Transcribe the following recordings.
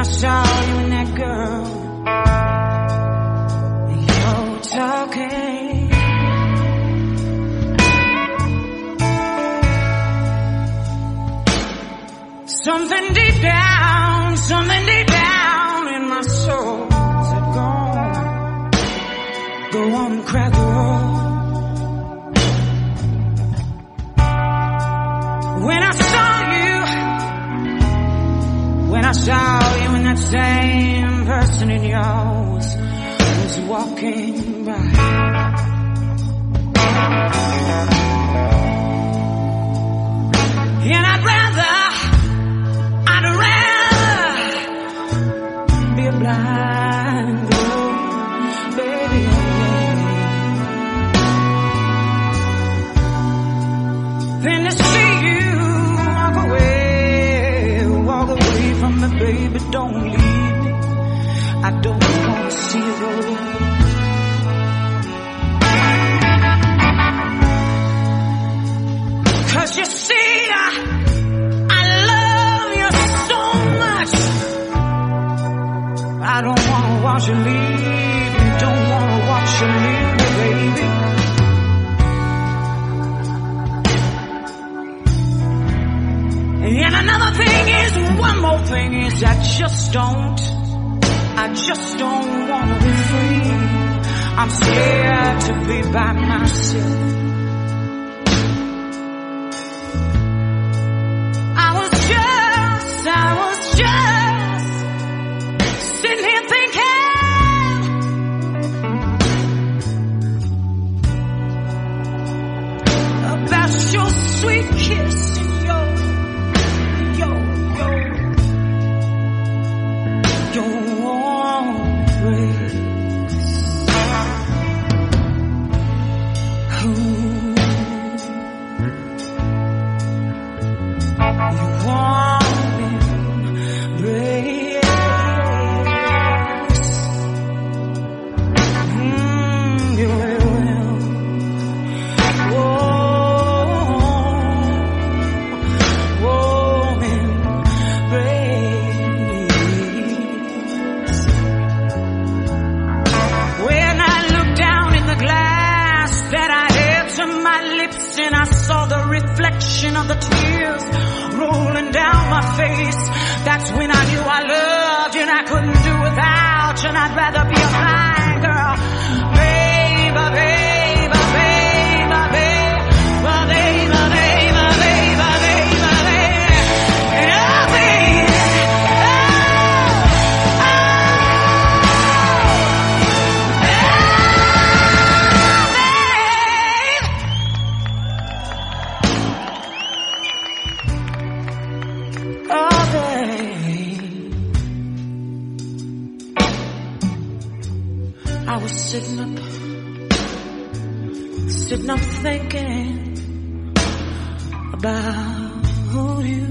I saw you and that girl, you're talking. Something deep down in my soul said, go on and crack the road. When I saw you and that same person in yours was walking by. And I'd rather be a blind girl, baby, than to see you walk away from me, baby, don't leave me. I don't want to see you go. Cause you see, I love you so much. I don't want to watch you leave me, don't want to watch you leave me, baby. And another thing is, one more thing is, I just don't want to be free. I'm scared to be by myself. I was just sitting here thinking about your sweet kiss and your warm embrace. Your warm embrace. You will. Warm embrace. When I looked down in the glass that I held to my lips, and I saw the reflection of the tears rolling down my face, that's when I knew I loved you and I couldn't do without you, and I'd rather be a blind girl, baby, baby, baby, baby, baby, baby, baby, baby, oh, baby, I was sitting up thinking about you.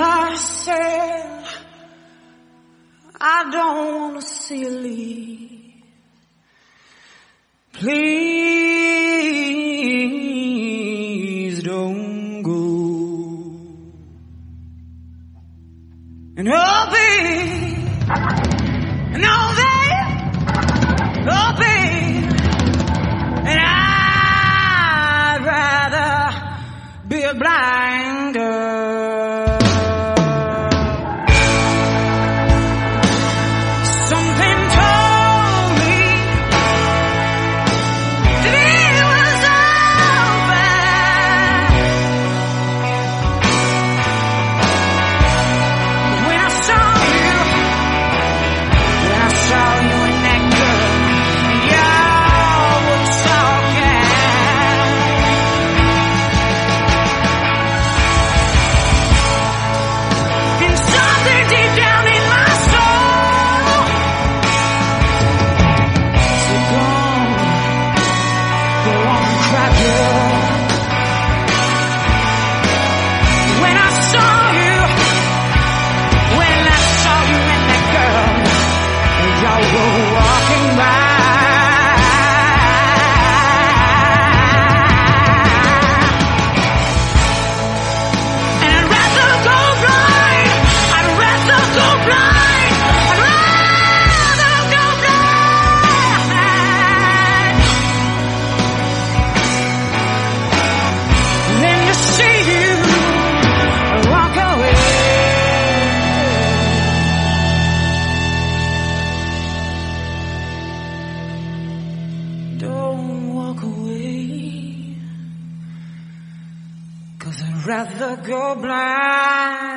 I said, I don't want to see you leave. Please don't go. And oh, babe, and oh, babe, oh, babe, and I'd rather be a blind girl. Something told me that it was over. When I saw you and that girl, and y'all were talking. And something deep down in my soul said, go on, cry, girl. When I saw you and that girl, and y'all were walking by. And I'd rather go blind. I'd rather go blind. I'd rather go blind than to see you walk away. Don't walk away, 'cause I'd rather go blind.